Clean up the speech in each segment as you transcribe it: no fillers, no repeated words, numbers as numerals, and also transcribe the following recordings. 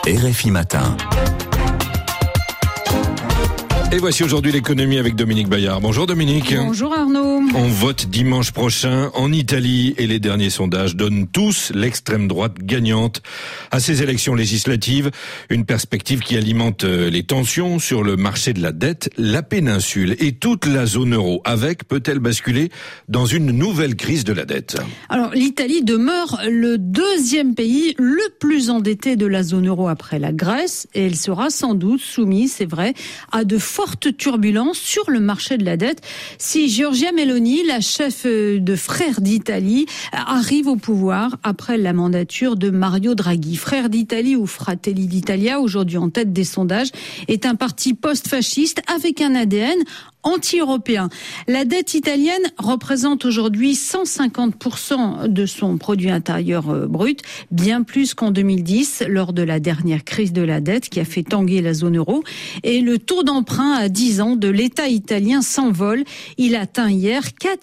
RFI Matin. Et voici aujourd'hui l'économie avec Dominique Bayard. Bonjour Dominique. Bonjour Arnaud. On vote dimanche prochain en Italie et les derniers sondages donnent tous l'extrême droite gagnante à ces élections législatives. Une perspective qui alimente les tensions sur le marché de la dette, la péninsule et toute la zone euro. Avec, peut-elle basculer dans une nouvelle crise de la dette? Alors l'Italie demeure le deuxième pays le plus endetté de la zone euro après la Grèce et elle sera sans doute soumise, c'est vrai, à de fortes turbulences sur le marché de la dette si Giorgia Meloni, la chef de Frères d'Italie, arrive au pouvoir après la mandature de Mario Draghi. Frères d'Italie ou Fratelli d'Italia, aujourd'hui en tête des sondages, est un parti post-fasciste avec un ADN anti-européen. La dette italienne représente aujourd'hui 150% de son produit intérieur brut, bien plus qu'en 2010, lors de la dernière crise de la dette qui a fait tanguer la zone euro. Et le taux d'emprunt à 10 ans de l'État italien s'envole. Il atteint hier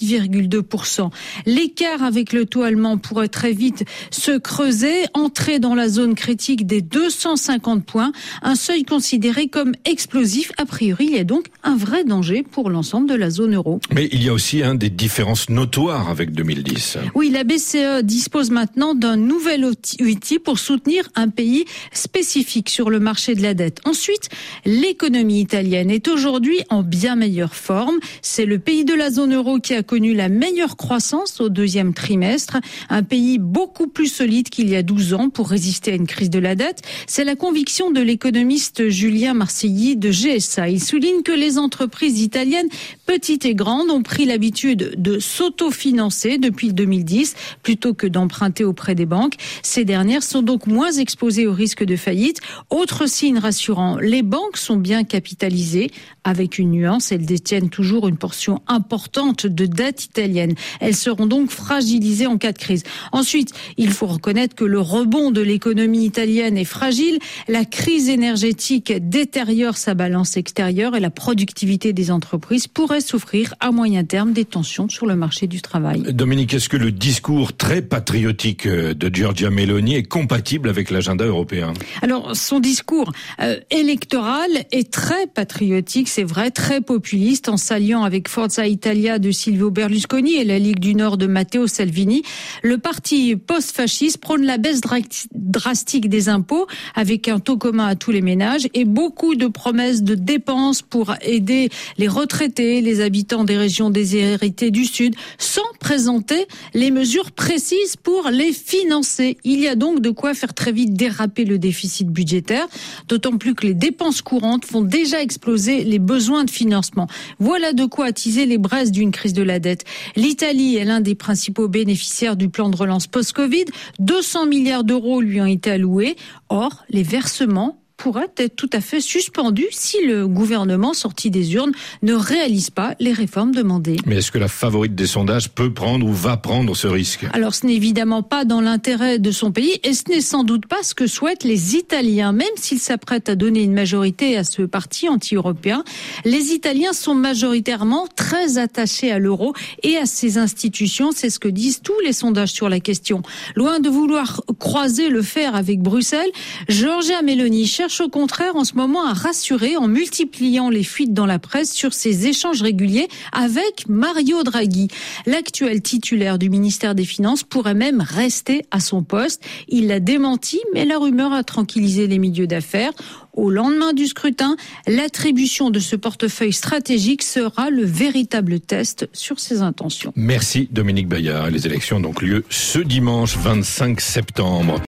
4,2%. L'écart avec le taux allemand pourrait très vite se creuser, entrer dans la zone critique des 250 points, un seuil considéré comme explosif. A priori, il y a donc un vrai danger pour l'ensemble de la zone euro. Mais il y a aussi des différences notoires avec 2010. Oui, la BCE dispose maintenant d'un nouvel outil pour soutenir un pays spécifique sur le marché de la dette. Ensuite, l'économie italienne est aujourd'hui en bien meilleure forme. C'est le pays de la zone euro qui a connu la meilleure croissance au deuxième trimestre. Un pays beaucoup plus solide qu'il y a 12 ans pour résister à une crise de la dette. C'est la conviction de l'économiste Julien Marcilly de GSA. Il souligne que les entreprises italiennes, petites et grandes, ont pris l'habitude de s'autofinancer depuis 2010 plutôt que d'emprunter auprès des banques. Ces dernières sont donc moins exposées au risque de faillite. Autre signe rassurant, les banques sont bien capitalisées. Avec une nuance, elles détiennent toujours une portion importante de dette italienne. Elles seront donc fragilisées en cas de crise. Ensuite, il faut reconnaître que le rebond de l'économie italienne est fragile. La crise énergétique détériore sa balance extérieure et la productivité des entreprises pourrait souffrir à moyen terme des tensions sur le marché du travail. Dominique, est-ce que le discours très patriotique de Giorgia Meloni est compatible avec l'agenda européen? Alors, son discours électoral est très patriotique, c'est vrai, très populiste, en s'alliant avec Forza Italia de Silvio Berlusconi et la Ligue du Nord de Matteo Salvini. Le parti post-fasciste prône la baisse drastique des impôts avec un taux commun à tous les ménages et beaucoup de promesses de dépenses pour aider les retraités, les habitants des régions déshéritées du Sud, sans présenter les mesures précises pour les financer. Il y a donc de quoi faire très vite déraper le déficit budgétaire, d'autant plus que les dépenses courantes font déjà exploser les besoins de financement. Voilà de quoi attiser les braises d'une crise de la dette. L'Italie est l'un des principaux bénéficiaires du plan de relance post-Covid. 200 milliards d'euros lui ont été alloués. Or, les versements pourrait être tout à fait suspendu si le gouvernement sorti des urnes ne réalise pas les réformes demandées. Mais est-ce que la favorite des sondages peut prendre ou va prendre ce risque? Alors ce n'est évidemment pas dans l'intérêt de son pays et ce n'est sans doute pas ce que souhaitent les Italiens. Même s'ils s'apprêtent à donner une majorité à ce parti anti-européen, les Italiens sont majoritairement très attachés à l'euro et à ses institutions. C'est ce que disent tous les sondages sur la question. Loin de vouloir croiser le fer avec Bruxelles, Giorgia Meloni cherche au contraire en ce moment à rassurer en multipliant les fuites dans la presse sur ses échanges réguliers avec Mario Draghi. L'actuel titulaire du ministère des Finances pourrait même rester à son poste. Il l'a démenti, mais la rumeur a tranquillisé les milieux d'affaires. Au lendemain du scrutin, l'attribution de ce portefeuille stratégique sera le véritable test sur ses intentions. Merci Dominique Bayard. Les élections ont donc lieu ce dimanche 25 septembre.